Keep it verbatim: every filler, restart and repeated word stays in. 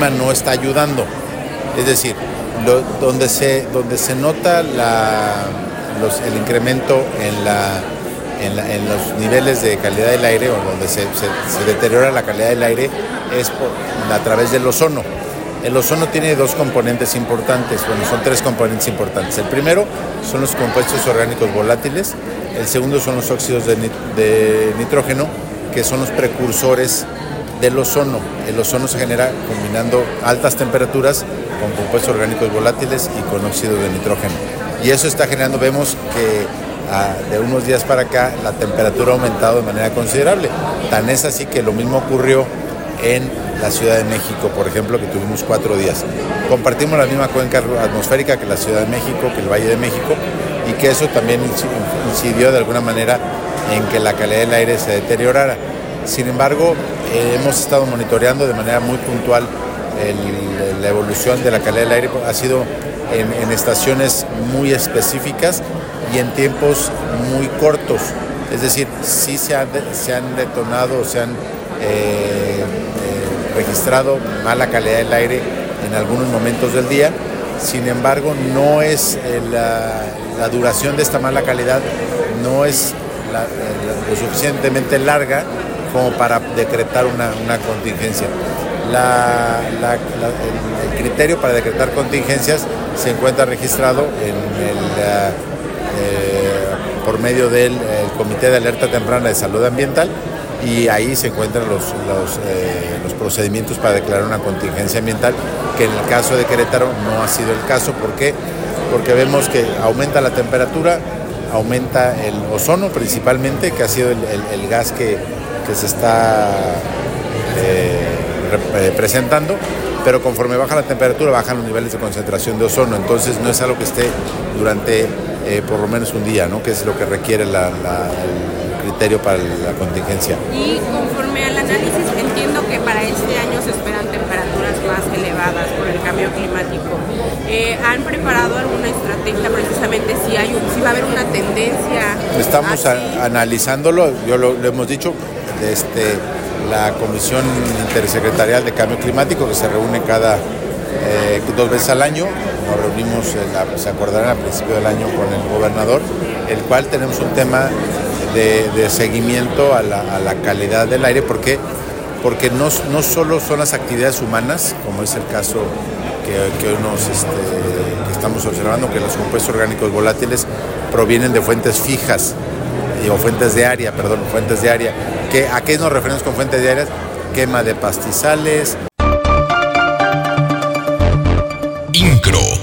clima no está ayudando. Es decir, lo, donde, se, donde se nota la, los, el incremento en, la, en, la, en los niveles de calidad del aire, o donde se, se, se deteriora la calidad del aire, es por, a través del ozono. El ozono tiene dos componentes importantes, bueno, son tres componentes importantes. El primero son los compuestos orgánicos volátiles, el segundo son los óxidos de, nit- de nitrógeno, que son los precursores del ozono. El ozono se genera combinando altas temperaturas con compuestos orgánicos volátiles y con óxidos de nitrógeno. Y eso está generando, vemos que ah, de unos días para acá la temperatura ha aumentado de manera considerable. Tan es así que lo mismo ocurrió en la Ciudad de México, por ejemplo, que tuvimos cuatro días. Compartimos la misma cuenca atmosférica que la Ciudad de México, que el Valle de México, y que eso también incidió de alguna manera en que la calidad del aire se deteriorara. Sin embargo, eh, hemos estado monitoreando de manera muy puntual el, la evolución de la calidad del aire. Ha sido en, en estaciones muy específicas y en tiempos muy cortos. Es decir, sí se han, se han detonado, se han eh, eh, registrado mala calidad del aire en algunos momentos del día. Sin embargo, no es eh, la, la duración de esta mala calidad no es la, la, lo suficientemente larga como para decretar una, una contingencia. La, la, la, el, el criterio para decretar contingencias se encuentra registrado en el, uh, eh, por medio del el Comité de Alerta Temprana de Salud Ambiental, y ahí se encuentran los, los, eh, los procedimientos para declarar una contingencia ambiental, que en el caso de Querétaro no ha sido el caso. ¿Por qué? Porque vemos que aumenta la temperatura, aumenta el ozono principalmente, que ha sido el, el, el gas que, que se está eh, re, eh, presentando, pero conforme baja la temperatura bajan los niveles de concentración de ozono. Entonces no es algo que esté durante eh, por lo menos un día, ¿no? Que es lo que requiere la, la, el criterio para la contingencia. Y conforme al análisis, entiendo que para este año se esperan temperaturas más elevadas por el cambio climático. Eh, ¿Han preparado alguna estrategia precisamente si hay un, si va a haber una tendencia? Estamos a, analizándolo, yo lo, lo hemos dicho, este, la Comisión Intersecretarial de Cambio Climático, que se reúne cada eh, dos veces al año. Nos reunimos, la, se acordarán al principio del año con el gobernador, el cual tenemos un tema de, de seguimiento a la, a la calidad del aire. ¿Por qué? Porque no, no solo son las actividades humanas, como es el caso que, que hoy nos, este, que estamos observando, que los compuestos orgánicos volátiles provienen de fuentes fijas, o fuentes de área, perdón, fuentes de área. ¿Qué, ¿A qué nos referimos con fuentes de área? Quema de pastizales. Incro.